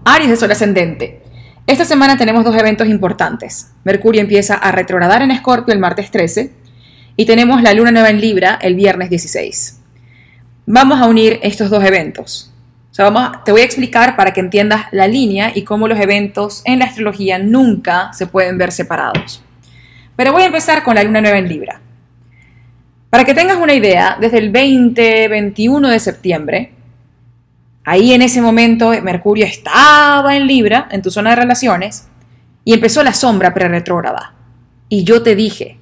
Aries de Sol ascendente. Esta semana tenemos dos eventos importantes. Mercurio empieza a retrogradar en Escorpio el martes 13 y tenemos la luna nueva en Libra el viernes 16. Vamos a unir estos dos eventos. Te voy a explicar para que entiendas la línea y cómo los eventos en la astrología nunca se pueden ver separados. Pero voy a empezar con la luna nueva en Libra. Para que tengas una idea, desde el 20-21 de septiembre, ahí en ese momento Mercurio estaba en Libra, en tu zona de relaciones, y empezó la sombra prerretrógrada. Y yo te dije,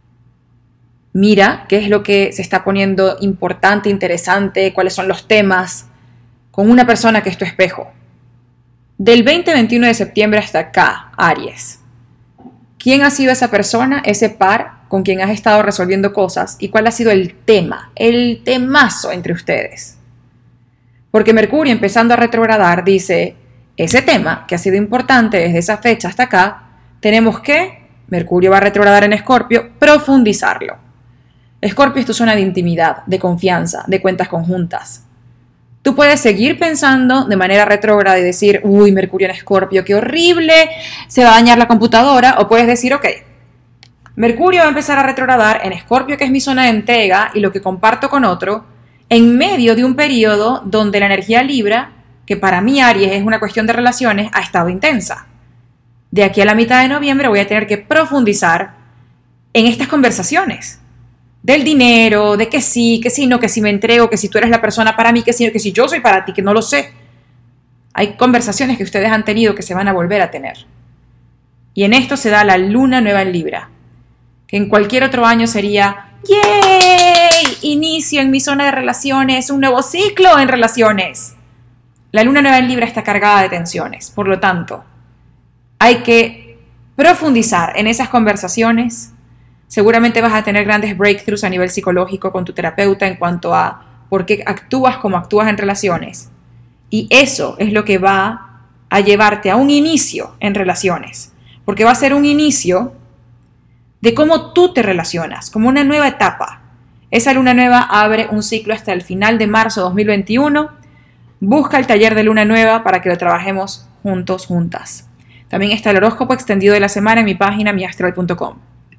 mira qué es lo que se está poniendo importante, interesante, cuáles son los temas, con una persona que es tu espejo. Del 20-21 de septiembre hasta acá, Aries. ¿Quién ha sido esa persona, ese par con quien has estado resolviendo cosas? ¿Y cuál ha sido el tema, el temazo entre ustedes? Porque Mercurio, empezando a retrogradar, dice, ese tema que ha sido importante desde esa fecha hasta acá, tenemos que, Mercurio va a retrogradar en Escorpio, profundizarlo. Escorpio es tu zona de intimidad, de confianza, de cuentas conjuntas. Tú puedes seguir pensando de manera retrógrada y decir, uy, Mercurio en Escorpio, qué horrible, se va a dañar la computadora. O puedes decir, ok, Mercurio va a empezar a retrogradar en Escorpio, que es mi zona de entrega y lo que comparto con otro, en medio de un periodo donde la energía Libra, que para mí Aries es una cuestión de relaciones, ha estado intensa. De aquí a la mitad de noviembre voy a tener que profundizar en estas conversaciones. Del dinero, de que sí no, que si me entrego, que si tú eres la persona para mí, que si yo soy para ti, que no lo sé. Hay conversaciones que ustedes han tenido que se van a volver a tener. Y en esto se da la luna nueva en Libra, que en cualquier otro año sería, ¡yay! Inicio en mi zona de relaciones, un nuevo ciclo en relaciones. La luna nueva en Libra está cargada de tensiones, por lo tanto, hay que profundizar en esas conversaciones. Seguramente vas a tener grandes breakthroughs a nivel psicológico con tu terapeuta en cuanto a por qué actúas como actúas en relaciones. Y eso es lo que va a llevarte a un inicio en relaciones, porque va a ser un inicio de cómo tú te relacionas, como una nueva etapa. Esa luna nueva abre un ciclo hasta el final de marzo de 2021. Busca el taller de luna nueva para que lo trabajemos juntos, juntas. También está el horóscopo extendido de la semana en mi página miastral.com.